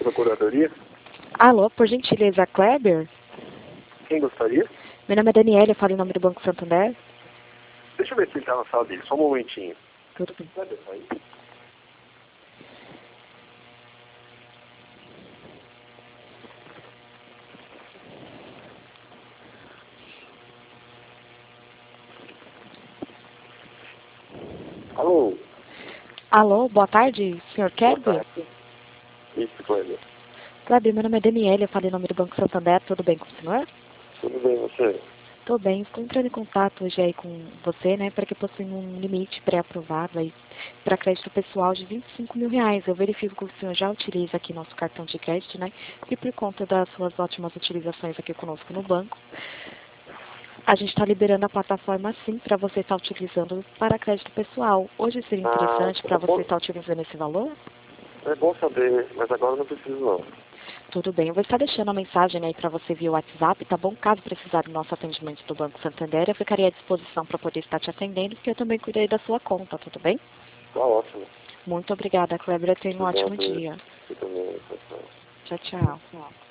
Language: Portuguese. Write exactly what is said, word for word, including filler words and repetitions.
Procuradoria? Alô, por gentileza, Kleber? Quem gostaria? Meu nome é Daniela, eu falo em nome do Banco Santander. Deixa eu ver se ele tá na sala dele, só um momentinho. Tudo bem. Kleber, tá aí? Alô? Alô, boa tarde, senhor Boa Kleber? tarde. Isso, Kleber. Kleber, meu nome é Daniela, eu falo em nome do Banco Santander, tudo bem com o senhor? Tudo bem, você? Tô bem, estou entrando em contato hoje aí com você, né, para que possui um limite pré-aprovado aí para crédito pessoal de vinte e cinco mil reais. Eu verifico que o senhor já utiliza aqui nosso cartão de crédito, né, e por conta das suas ótimas utilizações aqui conosco no banco, a gente está liberando a plataforma sim para você estar utilizando para crédito pessoal. Hoje seria interessante Ah, para é você bom, estar utilizando esse valor? é bom saber, mas agora não preciso não. Tudo bem, eu vou estar deixando a mensagem aí para você via WhatsApp, tá bom? Caso precisar do nosso atendimento do Banco Santander, eu ficaria à disposição para poder estar te atendendo, porque eu também cuidei da sua conta, tudo bem? Tá ótimo. Muito obrigada, Kleber. Tenha um ótimo Obrigado. dia. Você também, pessoal. Tchau, tchau.